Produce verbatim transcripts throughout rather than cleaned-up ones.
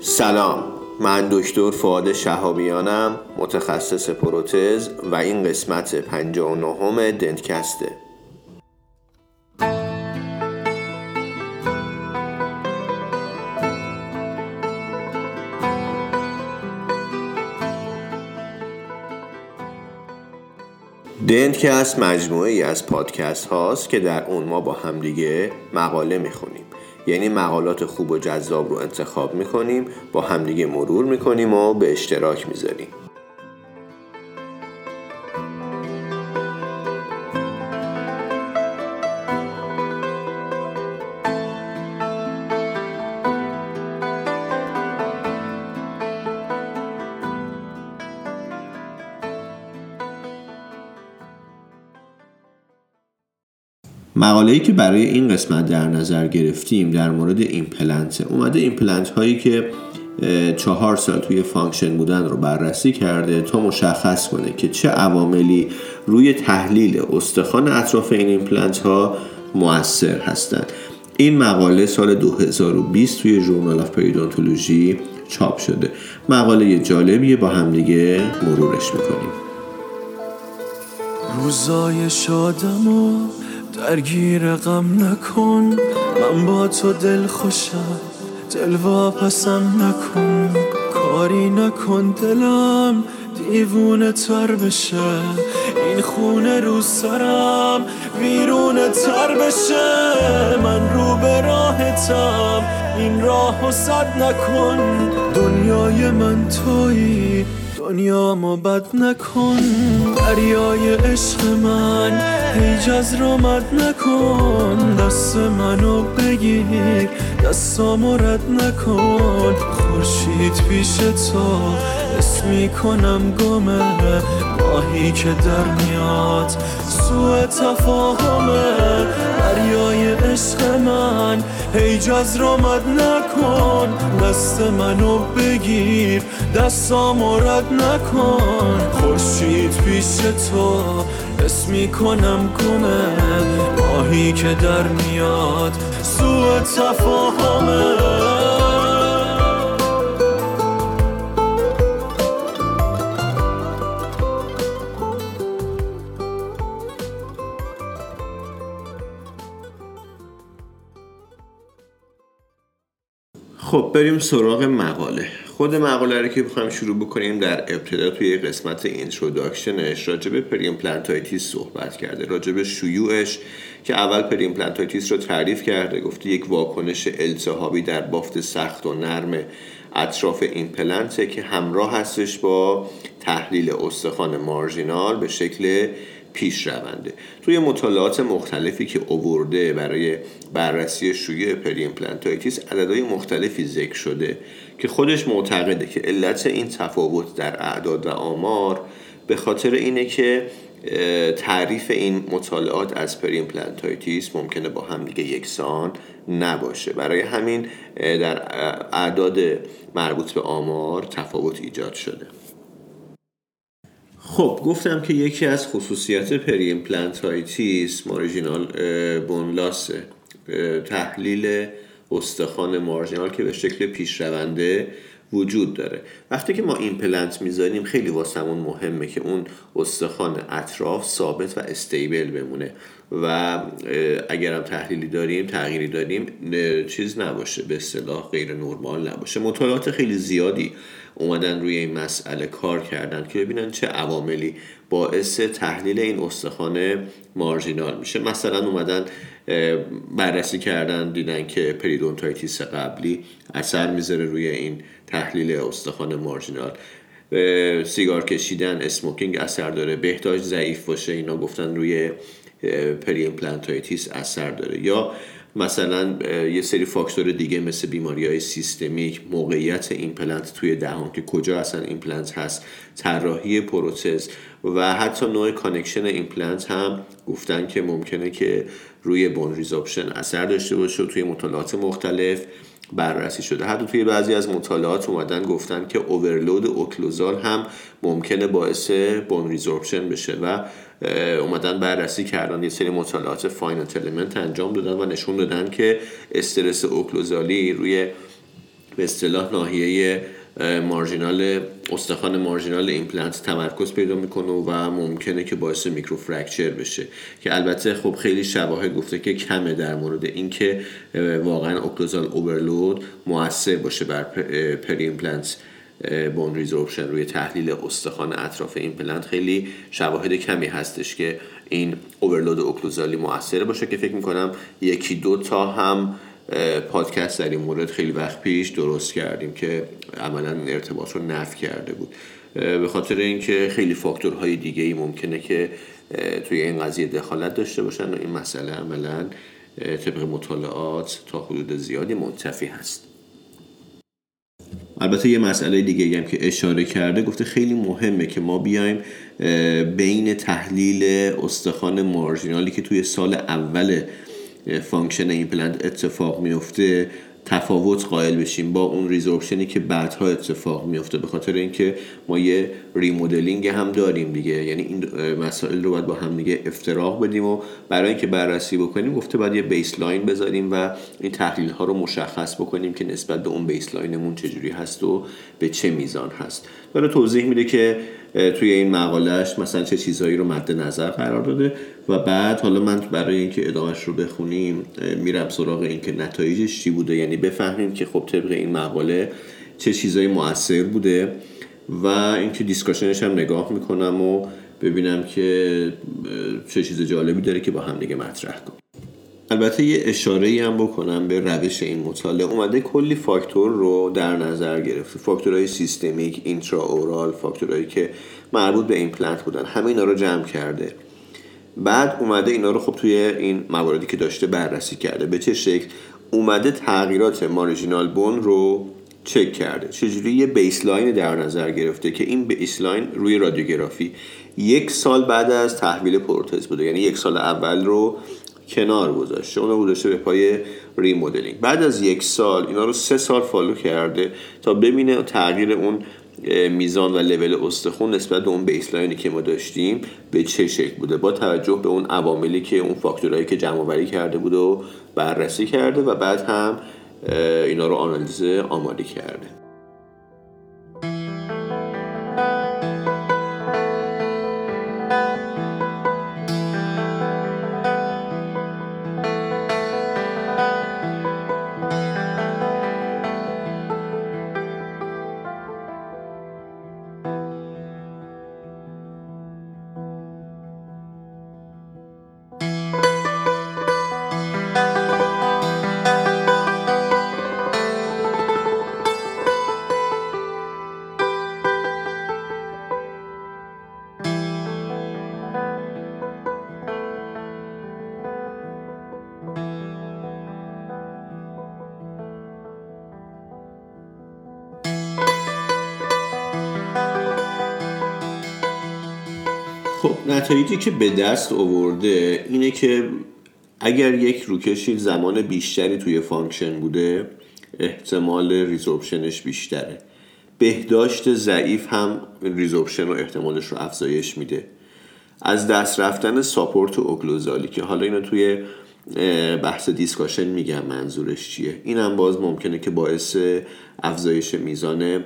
سلام، من دکتر فؤاد شهابیانم، متخصص پروتز و این قسمت پنجاه و نهم دنتکسته. دنتکست مجموعه ای از پادکست هاست که در اون ما با همدیگه مقاله میخونیم، یعنی مقالات خوب و جذاب رو انتخاب میکنیم، با همدیگه مرور میکنیم و به اشتراک میذاریم. مقاله‌ای که برای این قسمت در نظر گرفتیم در مورد ایمپلنت اومده. ایمپلنت هایی که چهار سال توی فانکشن بودن رو بررسی کرده تا مشخص کنه که چه عواملی روی تحلیل استخوان اطراف این ایمپلنت ها مؤثر هستند. این مقاله سال دو هزار و بیست توی ژورنال آف پریدونتولوژی چاپ شده. مقاله جالبیه، با هم دیگه مرورش میکنیم. روزای شادمو درگیر غم نکن، من با تو دل خوشم، دل واپسم نکن، کاری نکن دلم دیوونه تر بشه، این خونه رو سرم ویرونه تر بشه، من رو به راهتم این راهو سد نکن، دنیای من تویی دنیامو بد نکن، دریای عشق من هی جزر مد نکن، دست منو بگیر دستامو رد نکن، خورشید پیش تو اسمی کنم گمه، ماهی که در میاد سوء تفاهمه، دریای عشق من هی جزر مد نکن، دست منو بگیر دستامو رد نکن، خورشید پیش تو اسمی کنم گمه، ماهی که در میاد سوء تفاهمه. خب بریم سراغ مقاله. خود مقاله رو که بخوایم شروع بکنیم، در ابتدا توی قسمت اینتروداکشنش راجع به پری ایمپلنتایتیس صحبت کرده، راجع به شیوعش که اول پری ایمپلنتایتیس رو تعریف کرده، گفته یک واکنش التهابی در بافت سخت و نرم اطراف ایمپلنته که همراه هستش با تحلیل استخوان مارژینال به شکل پیش رونده. توی مطالعات مختلفی که آورده برای بررسی شیوع پری ایمپلنتایتیس عددهای مختلفی ذکر شده که خودش معتقده که علت این تفاوت در اعداد و آمار به خاطر اینه که تعریف این مطالعات از پری ایمپلنتایتیس ممکنه با هم دیگه یکسان نباشه، برای همین در اعداد مربوط به آمار تفاوت ایجاد شده. خب گفتم که یکی از خصوصیات پری ایمپلنتایتیس مارژینال بون لاس، تحلیل استخوان مارژینال که به شکل پیشرونده وجود داره. وقتی که ما ایمپلنت میذاریم خیلی واسمون مهمه که اون استخوان اطراف ثابت و استیبل بمونه و اگرم تحلیلی داریم تغییری داریم چیز نباشه، به اصطلاح غیر نرمال نباشه. مطالعات خیلی زیادی اومدن روی این مسئله کار کردن که ببینن چه عواملی باعث تحلیل این استخوان مارژینال میشه. مثلا اومدن بررسی کردن، دیدن که پریدونتایتیس قبلی اثر میذاره روی این تحلیل استخوان مارژینال، سیگار کشیدن، اسموکینگ اثر داره، بهداشت ضعیف باشه، اینا گفتن روی پری ایمپلنتایتیس اثر داره، یا مثلا یه سری فاکتور دیگه مثل بیماری‌های سیستمیک، موقعیت ایمپلنت توی دهان که کجا اصلا ایمپلنت هست، طراحی پروتز و حتی نوع کانکشن ایمپلنت هم گفتن که ممکنه که روی بون ریزورپشن اثر داشته باشه. توی مطالعات مختلف بررسی شده. حتی توی بعضی از مطالعات اومدن گفتن که اوورلود اوکلوزال هم ممکنه باعث بون ریزورپشن بشه و اومدن بررسی کردن، یه سری مطالعات فاینت المنت انجام دادن و نشون دادن که استرس اوکلوزالی روی به اصطلاح ناحیه مارژینال استخوان مارژینال ایمپلنت تمرکز پیدا میکنه و ممکنه که باعث میکرو فرکچر بشه، که البته خب خیلی شواهد گفته که کمه در مورد اینکه واقعا اوکلوزال اوورلود مؤثر باشه بر پری ایمپلنت بون ریزورپشن روی تحلیل استخوان اطراف ایمپلنت. خیلی شواهد کمی هستش که این اوورلود اوکلوزالی مؤثر باشه، که فکر میکنم یکی دو تا هم پادکست در این مورد خیلی وقت پیش درست کردیم که عملا این ارتباط رو نفی کرده بود، به خاطر اینکه خیلی فاکتورهای دیگه ای ممکنه که توی این قضیه دخالت داشته باشن و این مسئله عملا طبق مطالعات تا حدود زیادی منتفی هست. البته یه مسئله دیگه هم که اشاره کرده، گفته خیلی مهمه که ما بیایم بین تحلیل استخوان مارژینالی که توی سال اول فانکشن ایمپلنت اتفاق میفته تفاوت قائل بشیم با اون ریزورپشنی که بعدها اتفاق میفته، به خاطر اینکه ما یه ریمودلینگ هم داریم دیگه، یعنی این مسائل رو باید با هم دیگه افتراق بدیم و برای اینکه بررسی بکنیم گفته باید یه بیسلاین بذاریم و این تحلیل ها رو مشخص بکنیم که نسبت به اون بیسلاینمون چجوری هست و به چه میزان هست. برای توضیح میده که توی این مقالهش مثلا چه چیزایی رو مد نظر قرار داده و بعد حالا من برای اینکه ادامهش رو بخونیم میرم سراغ این که نتایجش چی بوده، یعنی بفهمیم که خب طبق این مقاله چه چیزایی مؤثر بوده و اینکه دیسکاشنش هم نگاه میکنم و ببینم که چه چیز جالبی داره که با هم دیگه مطرح کنیم. البته یه اشاره‌ای هم بکنم به روش این مطالعه. اومده کلی فاکتور رو در نظر گرفته، فاکتورهای سیستمیک، اینترا اورال، فاکتورهایی که مربوط به ایمپلنت بودن، همه اینا رو جمع کرده. بعد اومده اینا رو خب توی این مواردی که داشته بررسی کرده. به چه شکل؟ اومده تغییرات مارژینال بون رو چک کرده. چجوری؟ یه بیسلاین در نظر گرفته که این بیسلاین روی رادیوگرافی یک سال بعد از تحویل پروتز بوده، یعنی یک سال اول رو کنار گذاشته، اون رو گذاشته به پای ریمودلینگ. بعد از یک سال اینا رو سه سال فالو کرده تا ببینه تغییر اون میزان و لول استخوان نسبت به اون بیسلاینی که ما داشتیم به چه شکل بوده، با توجه به اون عواملی که اون فاکتورهایی که جمع آوری کرده بود و بررسی کرده و بعد هم اینا رو آنالیز آماری کرده. خب نتایجی که به دست آورده اینه که اگر یک روکشی زمان بیشتری توی فانکشن بوده احتمال ریزورپشنش بیشتره. بهداشت ضعیف هم ریزورپشن و احتمالش رو افزایش میده. از دست رفتن ساپورت اوکلوزالی که حالا اینو توی بحث دیسکاشن میگم منظورش چیه، این هم باز ممکنه که باعث افزایش میزان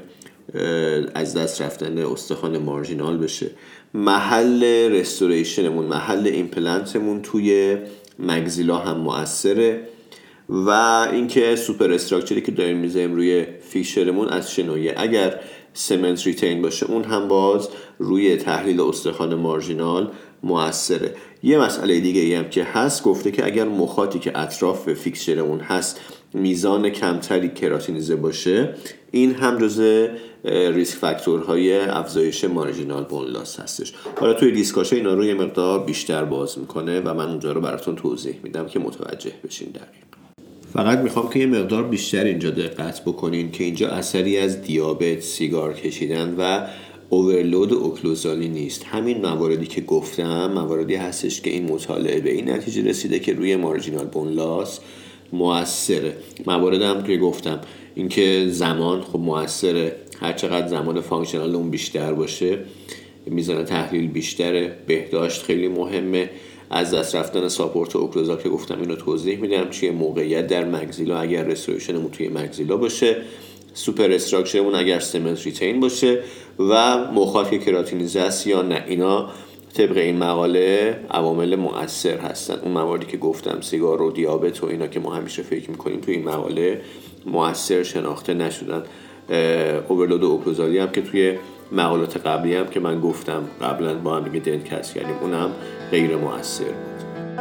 از دست رفتن استخوان مارژینال بشه. محل رستوریشنمون، محل ایمپلنتمون توی مگزیلا هم مؤثره و اینکه سوپر استراکچری که داریم میذاریم روی فیکشرمون از چه نوعیه. اگر سمنت ریتین باشه اون هم باز روی تحلیل استخوان مارژینال مؤثره. یه مسئله دیگه ای هم که هست، گفته که اگر مخاطی که اطراف فیکسچرمون هست میزان کمتری کراتینیزه باشه، این هم جزء ریسک فاکتورهای افزایش مارژینال بون لاس هستش. حالا توی دیسکاشن اینا رو یه مقدار بیشتر باز میکنه و من اونجا رو براتون توضیح میدم که متوجه بشین. دقیق فقط میخوام که یه مقدار بیشتر اینجا دقت بکنین که اینجا اثری از دیابت، سیگار کشیدن و اوورلود اوکلوزالی نیست. همین مواردی که گفتم مواردی هستش که این مطالعه به این نتیجه رسیده که روی مارژینال بون لاس مؤثره. مواردم که گفتم اینکه زمان خب مؤثره، هر چقدر زمان فانکشنال اون بیشتر باشه میزان تحلیل بیشتره. بهداشت خیلی مهمه. از دست رفتن ساپورت اوکلوزال که گفتم اینو توضیح میدم چیه. موقعیت در مگزیلا اگر رستوریشنمون توی مگزیلا باشه سوپر استراکچرمون اگر سمنت ریتین باشه و مخاط که کراتینیزه است یا نه. اینا طبق این مقاله عوامل مؤثر هستن. اون مواردی که گفتم سیگار و دیابت و اینا که ما همیشه فکر میکنیم توی این مقاله مؤثر شناخته نشدن. اوورلود و اوکلوزالی هم که توی مقالات قبلی هم که من گفتم قبلا با هم دیگه دنتکست کردیم اونم غیر مؤثر بود.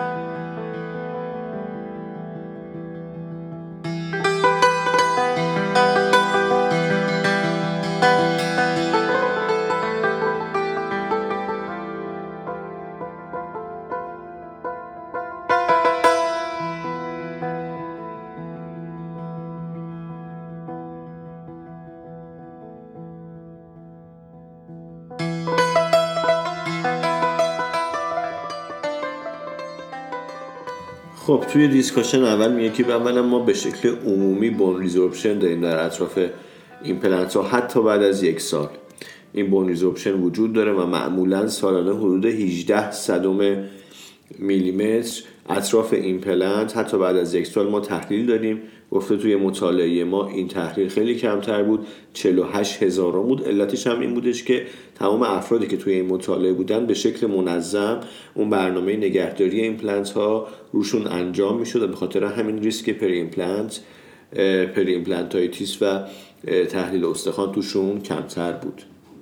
خب توی دیسکاشن اول میگه که اولا ما به شکل عمومی بون ریزورپشن داریم در اطراف ایمپلنت ها حتی بعد از یک سال این بون ریزورپشن وجود داره و معمولا سالانه حدود هجده صدم میلیمتر اطراف ایمپلنت حتی بعد از یک سال ما تحلیل داریم. گفته توی مطالعه ما این تحلیل خیلی کمتر بود، چهل و هشت هزار بود. علتش هم این بودش که تمام افرادی که توی این مطالعه بودن به شکل منظم اون برنامه نگهداری ایمپلنت ها روشون انجام میشد و به خاطر همین ریسک پری ایمپلنت پری ایمپلنتایتیس و تحلیل استخوان توشون کمتر بود.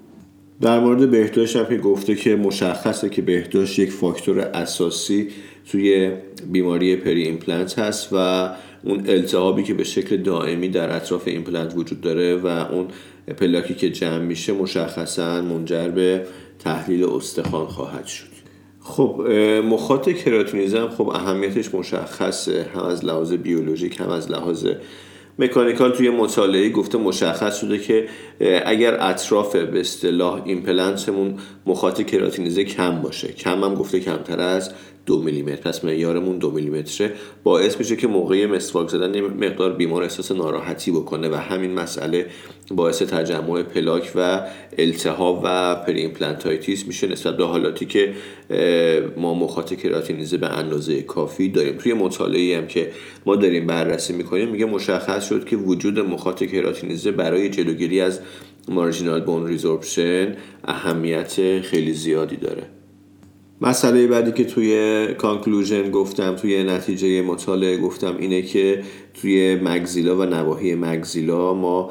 در مورد بهداشت هم که گفته که مشخصه که بهداشت یک فاکتور اساسی توی بیماری پری ایمپلنت هست و اون التهابی که به شکل دائمی در اطراف ایمپلنت وجود داره و اون پلاکی که جمع میشه مشخصاً منجر به تحلیل استخوان خواهد شد. خب مخاط کراتینیزه هم خب اهمیتش مشخصه، هم از لحاظ بیولوژیک هم از لحاظ مکانیکال. توی مطالعه گفته مشخص شده که اگر اطراف به اصطلاح ایمپلنتمون مخاط کراتینیزه کم باشه، کم هم گفته کمتر از دو میلیمتر، پس معیارمون دو میلیمتره، باعث میشه که موقع مسواک زدن مقدار بیمار احساس ناراحتی بکنه و همین مسئله باعث تجمع پلاک و التهاب و پری ایمپلنتایتیس میشه نسبت به حالاتی که ما مخاط کراتینیزه به اندازه کافی داریم. توی مطالعه‌ای هم که ما داریم بررسی میکنیم میگه مشخص شد که وجود مخاط کراتینیزه برای جلوگیری از مارژینال بون ریزورپشن اهمیت خیلی زیادی داره. مسئله بعدی که توی کانکلوژن گفتم، توی نتیجه مطالعه گفتم اینه که توی مگزیلا و نواحی مگزیلا ما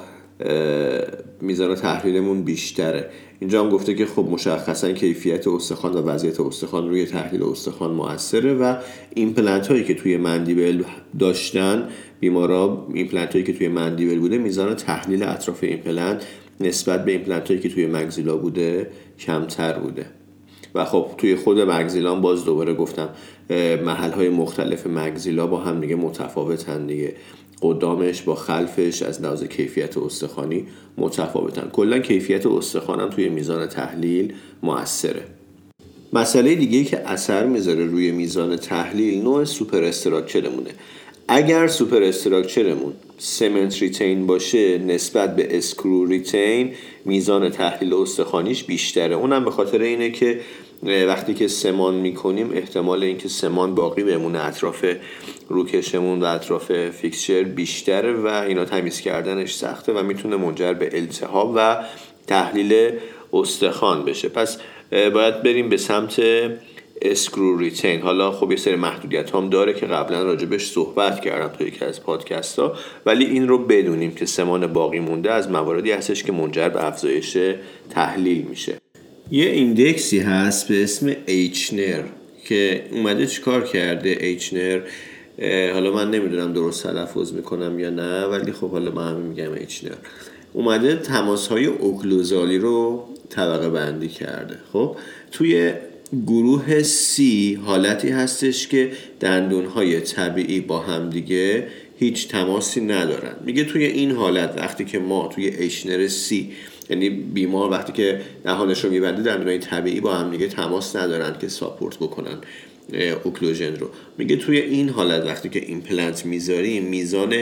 میزان تحلیلمون بیشتره. اینجا هم گفته که خب مشخصا کیفیت استخوان و وضعیت استخوان روی تحلیل استخوان مؤثره و ایمپلنت هایی که توی مندیبل داشتن بیمارا، ایمپلنت هایی که توی مندیبل بوده میزان تحلیل اطراف ایمپلنت نسبت به ایمپلنت هایی که توی مگزیلا بوده کمتر بوده. و خب توی خود مگزیلا باز دوباره گفتم محل‌های مختلف مگزیلا با هم دیگه متفاوتن دیگه، قدامش با خلفش از لحاظ کیفیت استخوانی متفاوتن. کلا کیفیت استخوان هم توی میزان تحلیل مؤثره. مسئله دیگه که اثر میذاره روی میزان تحلیل نوع سوپر استراکچرمونه. اگر سوپر استراکچرمون سمنت ریتین باشه نسبت به اسکرو ریتین میزان تحلیل استخوانیش بیشتره. اونم به خاطر اینه که وقتی که سمان میکنیم احتمال اینکه سمان باقی بمونه اطراف روکشمون و اطراف فیکسچر بیشتره و اینا تمیز کردنش سخته و میتونه منجر به التهاب و تحلیل استخوان بشه. پس باید بریم به سمت اسکرو ریتین. حالا خب یه سری محدودیت هم داره که قبلا راجبش صحبت کردم توی یکی از پادکست ها، ولی این رو بدونیم که سمان باقی مونده از مواردی هستش که منجر به افزایش تحلیل میشه. یه ایندکسی هست به اسم ایچنر که اومده چیکار کرده. ایچنر حالا من نمیدونم درست تلفظ میکنم یا نه، ولی خب حالا من همین میگم ایچنر. اومده تماس‌های اوکلوزالی رو طبقه بندی کرده. خب توی گروه C حالتی هستش که دندون‌های طبیعی با هم دیگه هیچ تماسی ندارن. میگه توی این حالت وقتی که ما توی ایچنر C، یعنی بیمار وقتی که دهانش رو میبنده دندون‌های طبیعی با هم دیگه تماس ندارن که ساپورت بکنن اوکلوژن رو، میگه توی این حالت وقتی که ایمپلنت میذاریم میزان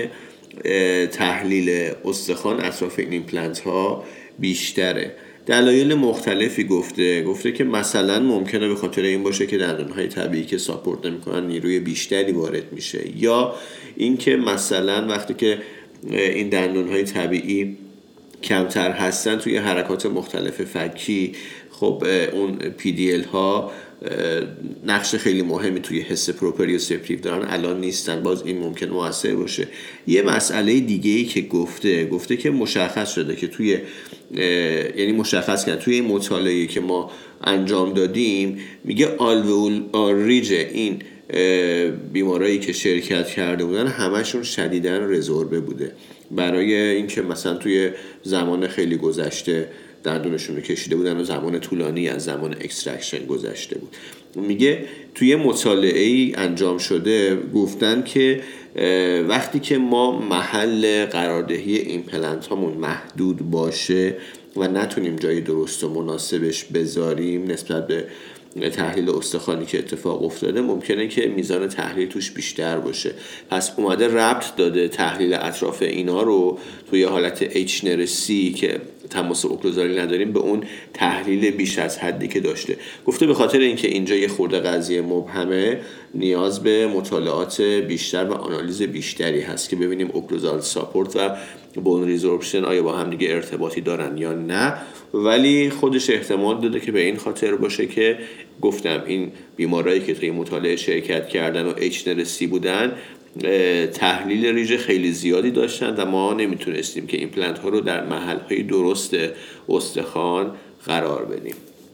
تحلیل استخوان اطراف این ایمپلنت ها بیشتره. دلایل مختلفی گفته گفته که مثلا ممکنه به خاطر این باشه که دندون‌های طبیعی که ساپورت نمی‌کنن نیروی بیشتری وارد میشه، یا اینکه مثلا وقتی که این دندون‌های طبیعی کمتر هستن توی حرکات مختلف فکی، خب اون پی دی ال ها نقش خیلی مهمی توی حس پروپریوسپتیو دارن، الان نیستن، باز این ممکن موثر باشه. یه مسئله دیگه ای که گفته گفته که مشخص شده که توی یعنی مشخص کردن توی این مطالعه‌ای که ما انجام دادیم، میگه آلوئول ریج این بیمارایی که شرکت کرده بودن همشون شدیداً رزوربه بوده، برای اینکه مثلا توی زمان خیلی گذشته دندونشون رو کشیده بودن و زمان طولانی از زمان اکسترکشن گذشته بود. میگه توی مطالعه‌ای انجام شده گفتن که وقتی که ما محل قراردهی ایمپلنت هامون محدود باشه و نتونیم جای درست و مناسبش بذاریم نسبت به تحلیل استخوانی که اتفاق افتاده، ممکنه که میزان تحلیل توش بیشتر باشه. پس اومده ربط داده تحلیل اطراف اینا رو توی حالت اچ نر سی که تماس اوکلوزالی نداریم به اون تحلیل بیش از حدی که داشته. گفته به خاطر اینکه اینجا یه خورده قضیه مبهمه، نیاز به مطالعات بیشتر و آنالیز بیشتری هست که ببینیم اوکلوزال ساپورت و بون ریزوربشن آیا با هم دیگه ارتباطی دارن یا نه. ولی خودش احتمال داده که به این خاطر باشه که گفتم این بیمارایی که توی مطالعه شرکت کردن و اچ نر سی بودن تحلیل ریج خیلی زیادی داشتن و ما نمیتونستیم که ایمپلنت ها رو در محل‌های درست استخوان قرار بدیم.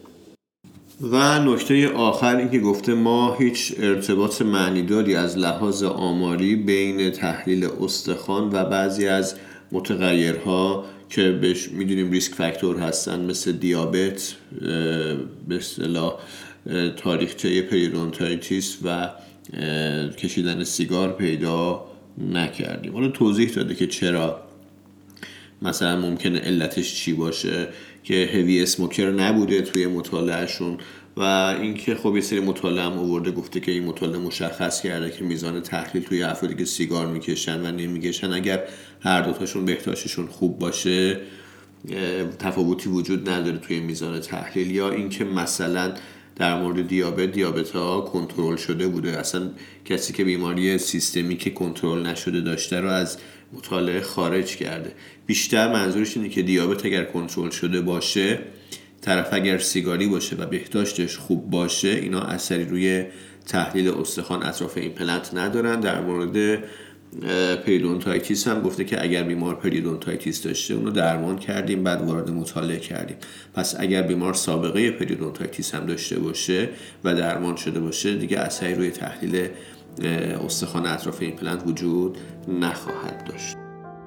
و نکته آخر این که گفته ما هیچ ارتباط معنیداری از لحاظ آماری بین تحلیل استخوان و بعضی از متغیرها که بهش میدونیم ریسک فاکتور هستن مثل دیابت، به اصطلاح تاریخچه پریودونتایتیس و کشیدن سیگار پیدا نکردیم. حالا توضیح داده که چرا، مثلا ممکنه علتش چی باشه که هوی اسموکر نبوده توی مطالعهشون و اینکه خب یه سری مطالعه هم آورده گفته که این مطالعه مشخص کرده که میزان تحلیل توی افرادی که سیگار میکشن و نمیکشن اگر هر دوتاشون بهداشتشون خوب باشه تفاوتی وجود نداره توی میزان تحلیل. یا اینکه مثلا در مورد دیابت دیابت ها کنترل شده بوده، اصلا کسی که بیماری سیستمی که کنترل نشده داشته رو از مطالعه خارج کرده. بیشتر منظورش اینه که دیابت اگر کنترل شده باشه، طرف اگر سیگاری باشه و بهداشتش خوب باشه، اینا اثری روی تحلیل استخوان اطراف ایمپلنت ندارن. در مورد پریودونتایتیس هم گفته که اگر بیمار پریودونتایتیس داشته اونو درمان کردیم بعد وارد مطالعه کردیم. پس اگر بیمار سابقه پریودونتایتیس هم داشته باشه و درمان شده باشه دیگه اثری روی تحلیل استخوان اطراف ایمپلنت وجود نخواهد داشت.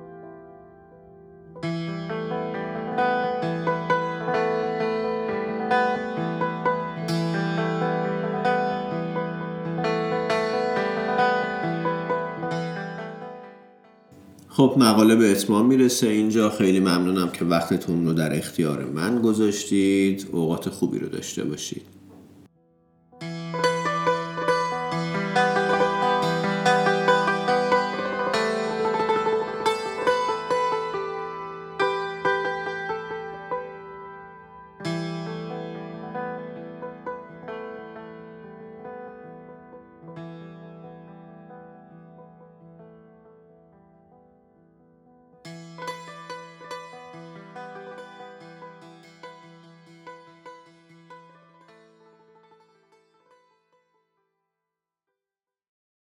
خب مقاله به اتمام میرسه اینجا. خیلی ممنونم که وقتتون رو در اختیار من گذاشتید. اوقات خوبی رو داشته باشید.